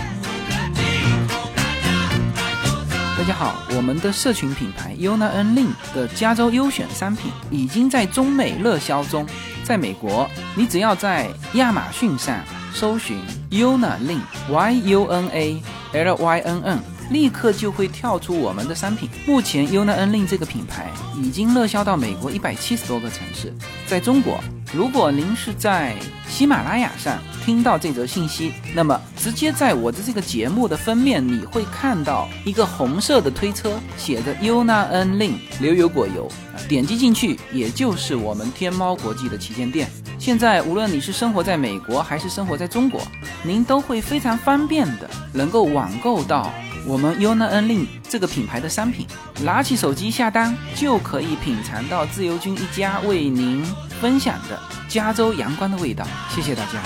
大家好，我们的社群品牌 Yona and Lin 的加州优选商品已经在中美热销中。在美国，你只要在亚马逊上搜寻 Yona Lin Y U N A L Y N N， 立刻就会跳出我们的商品。目前 Yona and Lin 这个品牌已经热销到美国一百七十多个城市。在中国，如果您是在喜马拉雅上听到这则信息，那么直接在我的这个节目的封面你会看到一个红色的推车，写着 Yona and Lin 牛油果油，点击进去也就是我们天猫国际的旗舰店。现在无论你是生活在美国还是生活在中国，您都会非常方便的能够网购到我们 Yona and Lin 这个品牌的商品，拿起手机下单就可以品尝到自由军一家为您分享的加州阳光的味道。谢谢大家。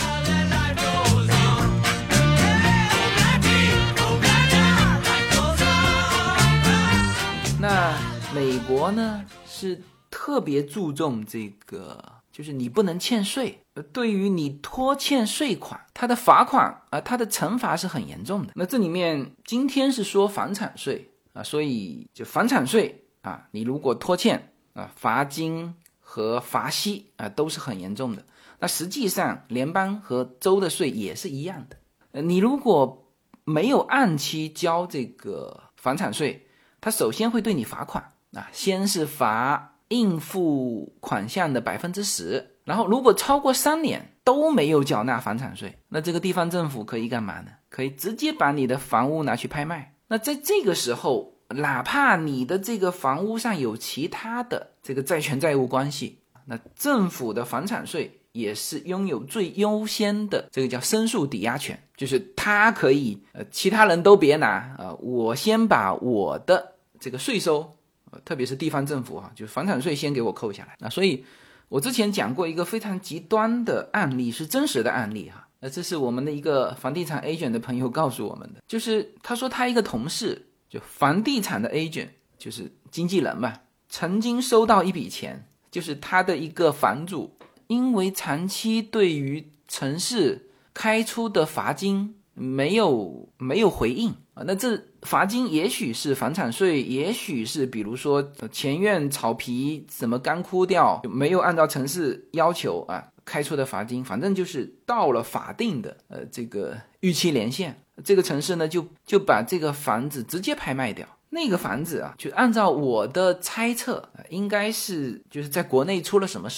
那美国呢是特别注重这个，就是你不能欠税，对于你拖欠税款，它的罚款啊、呃，它的惩罚是很严重的。那这里面今天是说房产税啊，所以就房产税啊，你如果拖欠啊，罚金和罚息啊都是很严重的。那实际上联邦和州的税也是一样的。呃，你如果没有按期交这个房产税，它首先会对你罚款啊，先是罚应付款项的百分之十，然后如果超过三年都没有缴纳房产税，那这个地方政府可以干嘛呢？可以直接把你的房屋拿去拍卖。那在这个时候，哪怕你的这个房屋上有其他的这个债权债务关系，那政府的房产税也是拥有最优先的这个叫申诉抵押权，就是他可以呃，其他人都别拿、呃、我先把我的这个税收、呃、特别是地方政府啊，就房产税先给我扣下来。那所以我之前讲过一个非常极端的案例，是真实的案例哈。那这是我们的一个房地产 agent 的朋友告诉我们的，就是他说他一个同事，就房地产的 agent， 就是经纪人嘛，曾经收到一笔钱，就是他的一个房主因为长期对于城市开出的罚金没有没有回应啊，那这罚金也许是房产税，也许是比如说前院草皮怎么干枯掉，没有按照城市要求啊开出的罚金，反正就是到了法定的呃这个逾期年限，这个城市呢就就把这个房子直接拍卖掉。那个房子啊，就按照我的猜测，应该是就是在国内出了什么事的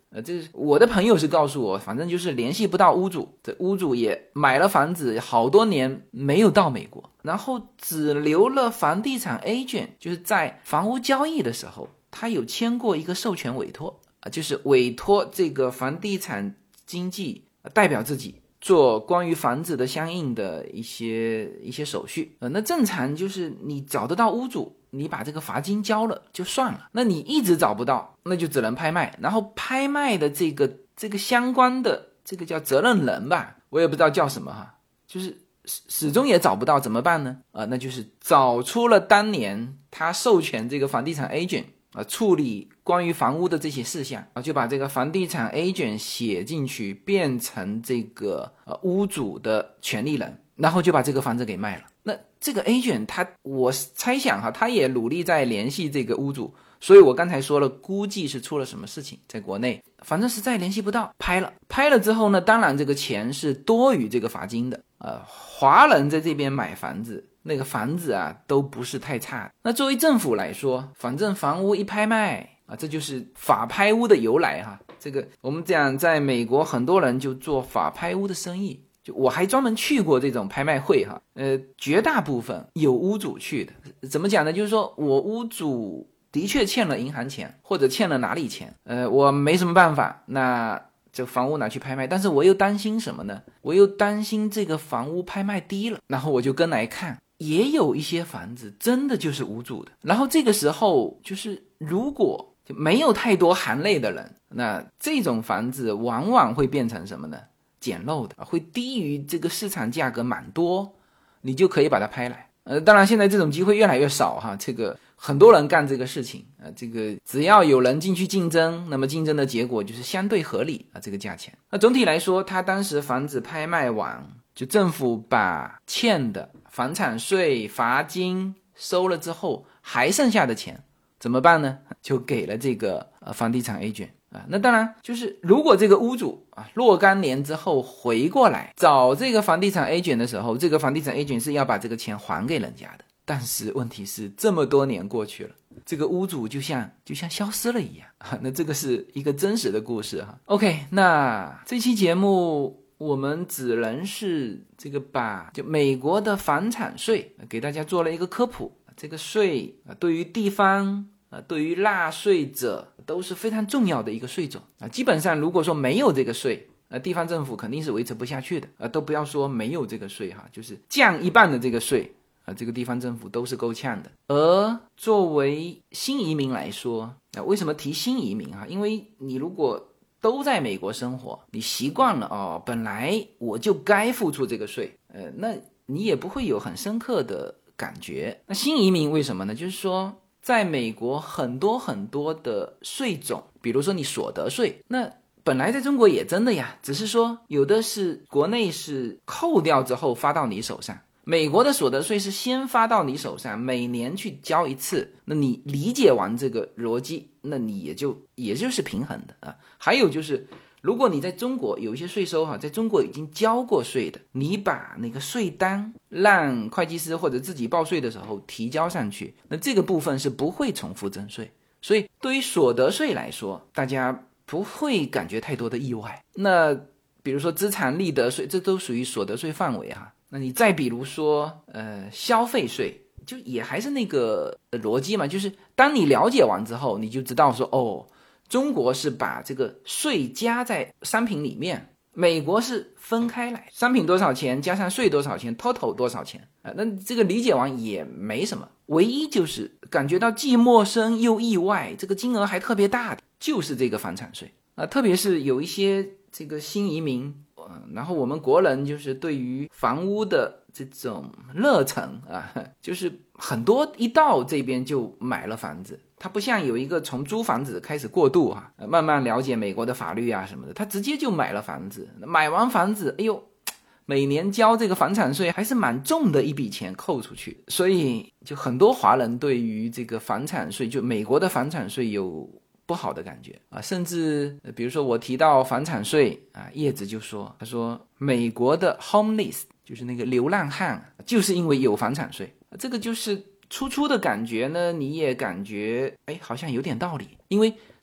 呃，这是我的朋友是告诉我，反正就是联系不到屋主，这屋主也买了房子好多年没有到美国，然后只留了房地产 agent， 就是在房屋交易的时候，他有签过一个授权委托啊，就是委托这个房地产经纪代表自己做关于房子的相应的一些一些手续。呃，那正常就是你找得到屋主，你把这个罚金交了就算了，那你一直找不到，那就只能拍卖，然后拍卖的这个这个相关的这个叫责任人吧，我也不知道叫什么哈，就是始终也找不到，怎么办呢？啊、呃，那就是找出了当年他授权这个房地产 agent 啊、呃、处理关于房屋的这些事项啊，就把这个房地产 agent 写进去，变成这个呃屋主的权利人，然后就把这个房子给卖了。那这个 agent 他，我猜想哈，他也努力在联系这个屋主，所以我刚才说了，估计是出了什么事情，在国内，反正实在联系不到，拍了，拍了之后呢，当然这个钱是多于这个罚金的。呃，华人在这边买房子，那个房子啊都不是太差。那作为政府来说，反正房屋一拍卖啊，这就是法拍屋的由来哈。这个我们讲，在美国很多人就做法拍屋的生意。就我还专门去过这种拍卖会哈，呃，绝大部分有屋主去的。怎么讲呢？就是说我屋主的确欠了银行钱，或者欠了哪里钱，呃，我没什么办法，那这房屋拿去拍卖，但是我又担心什么呢？我又担心这个房屋拍卖低了，然后我就跟来看，也有一些房子真的就是无主的。然后这个时候就是如果就没有太多含泪的人，那这种房子往往会变成什么呢？捡漏的，会低于这个市场价格蛮多，你就可以把它拍来。呃，当然现在这种机会越来越少哈，这个很多人干这个事情啊、呃，这个只要有人进去竞争，那么竞争的结果就是相对合理啊，这个价钱。那总体来说，他当时房子拍卖完，就政府把欠的房产税、罚金收了之后，还剩下的钱怎么办呢？就给了这个呃房地产 agent。啊，那当然就是如果这个屋主啊若干年之后回过来找这个房地产 agent 的时候，这个房地产 agent 是要把这个钱还给人家的。但是问题是这么多年过去了，这个屋主就像就像消失了一样啊。那这个是一个真实的故事哈。OK， 那这期节目我们只能是这个把就美国的房产税给大家做了一个科普。这个税啊对于地方啊，对于纳税者都是非常重要的一个税种啊。基本上如果说没有这个税，呃，地方政府肯定是维持不下去的啊。都不要说没有这个税哈，就是降一半的这个税啊，这个地方政府都是够呛的。而作为新移民来说啊，为什么提新移民啊？因为你如果都在美国生活，你习惯了哦，本来我就该付出这个税，呃，那你也不会有很深刻的感觉。那新移民为什么呢？就是说在美国很多很多的税种，比如说你所得税，那本来在中国也征的呀，只是说有的是国内是扣掉之后发到你手上，美国的所得税是先发到你手上，每年去交一次。那你理解完这个逻辑，那你也就也就是平衡的啊。还有就是如果你在中国有一些税收哈，在中国已经交过税的，你把那个税单让会计师或者自己报税的时候提交上去，那这个部分是不会重复征税。所以对于所得税来说，大家不会感觉太多的意外。那比如说资产利得税，这都属于所得税范围哈。那你再比如说呃消费税，就也还是那个逻辑嘛，就是当你了解完之后，你就知道说哦，中国是把这个税加在商品里面，美国是分开来，商品多少钱加上税多少钱 total 多少钱啊？那这个理解完也没什么，唯一就是感觉到既陌生又意外，这个金额还特别大的就是这个房产税啊，特别是有一些这个新移民，呃、然后我们国人就是对于房屋的这种热忱啊，就是很多一到这边就买了房子。他不像有一个从租房子开始过渡哈、啊，慢慢了解美国的法律啊什么的，他直接就买了房子。买完房子，哎呦，每年交这个房产税还是蛮重的一笔钱扣出去，所以就很多华人对于这个房产税，就美国的房产税有不好的感觉啊，甚至比如说我提到房产税啊，叶子就说，他说美国的 homeless 就是那个流浪汉，就是因为有房产税，这个就是初初的感觉呢，你也感觉哎好像有点道理，因为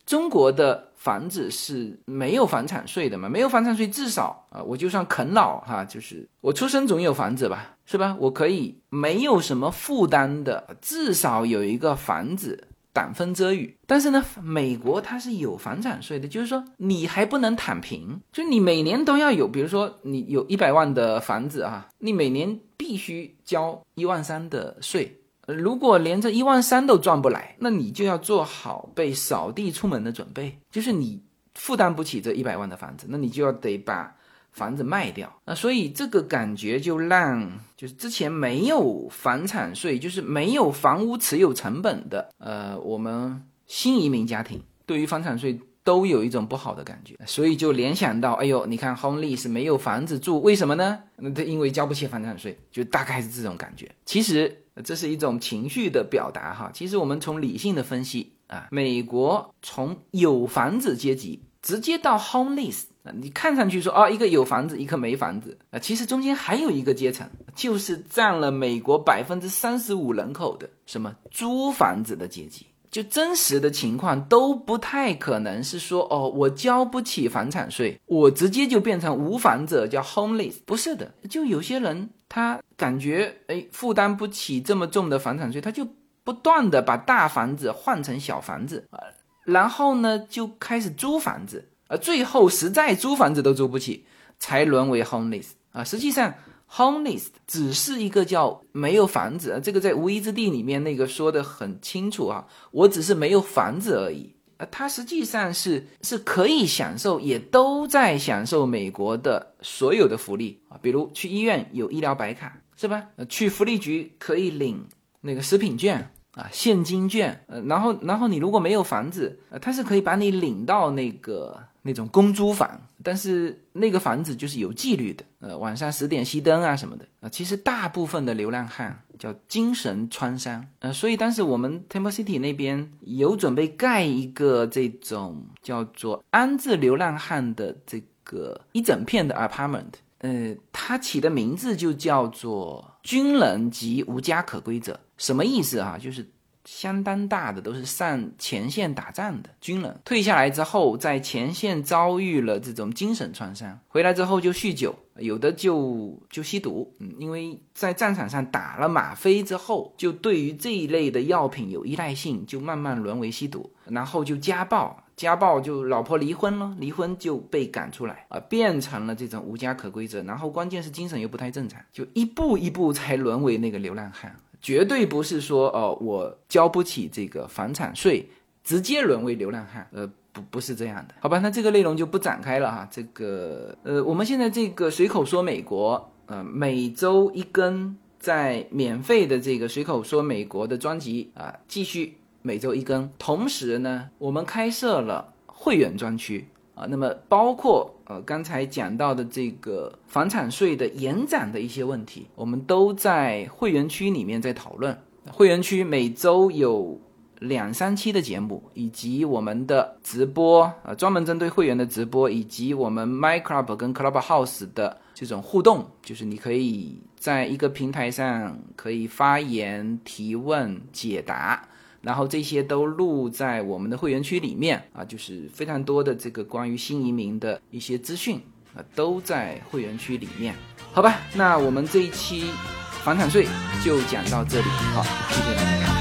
中国的房子是没有房产税的嘛，没有房产税至少啊、呃，我就算啃老哈，就是我出生总有房子吧，是吧？我可以没有什么负担的，至少有一个房子挡风遮雨。但是呢，美国它是有房产税的，就是说你还不能躺平，就你每年都要有，比如说你有一百万的房子啊，你每年必须交一万三的税。如果连这一万三都赚不来，那你就要做好被扫地出门的准备，就是你负担不起这一百万的房子，那你就要得把房子卖掉。那所以这个感觉就让就是之前没有房产税，就是没有房屋持有成本的呃我们新移民家庭，对于房产税都有一种不好的感觉，所以就联想到，哎呦，你看 homeless 没有房子住，为什么呢？那他因为交不起房产税，就大概是这种感觉。其实这是一种情绪的表达哈。其实我们从理性的分析啊，美国从有房子阶级直接到 homeless， 你看上去说哦，一个有房子，一个没房子啊，其实中间还有一个阶层，就是占了美国百分之三十五人口的什么租房子的阶级。就真实的情况都不太可能是说哦，我交不起房产税，我直接就变成无房者叫 homeless， 不是的。就有些人他感觉哎负担不起这么重的房产税，他就不断的把大房子换成小房子，然后呢就开始租房子，而最后实在租房子都租不起，才沦为 homeless 啊。实际上homeless 只是一个叫没有房子，这个在无依之地里面那个说得很清楚啊，我只是没有房子而已。它实际上是是可以享受，也都在享受美国的所有的福利啊，比如去医院有医疗白卡，是吧？去福利局可以领那个食品券啊，现金券，呃，然后然后你如果没有房子，呃，它是可以把你领到那个那种公租房，但是那个房子就是有纪律的，呃，晚上十点熄灯啊什么的啊、呃。其实大部分的流浪汉叫精神创伤，呃，所以当时我们 Temple City 那边有准备盖一个这种叫做安置流浪汉的这个一整片的 apartment， 呃，它起的名字就叫做军人及无家可归者。什么意思啊？就是相当大的都是上前线打仗的军人，退下来之后在前线遭遇了这种精神创伤，回来之后就酗酒，有的就就吸毒，嗯，因为在战场上打了吗啡之后，就对于这一类的药品有依赖性，就慢慢沦为吸毒，然后就家暴，家暴就老婆离婚了，离婚就被赶出来啊，变成了这种无家可归者，然后关键是精神又不太正常，就一步一步才沦为那个流浪汉。绝对不是说哦，我交不起这个房产税，直接沦为流浪汉，呃，不不是这样的，好吧？那这个内容就不展开了哈。这个呃，我们现在这个随口说美国，呃，每周一更，在免费的这个随口说美国的专辑啊、呃，继续每周一更。同时呢，我们开设了会员专区。啊，那么包括呃刚才讲到的这个房产税的延展的一些问题，我们都在会员区里面在讨论。会员区每周有两三期的节目，以及我们的直播，呃，专门针对会员的直播，以及我们 MyClub 跟 Clubhouse 的这种互动，就是你可以在一个平台上可以发言、提问、解答。然后这些都录在我们的会员区里面啊，就是非常多的这个关于新移民的一些资讯啊，都在会员区里面。好吧，那我们这一期房产税就讲到这里，好，谢谢大家。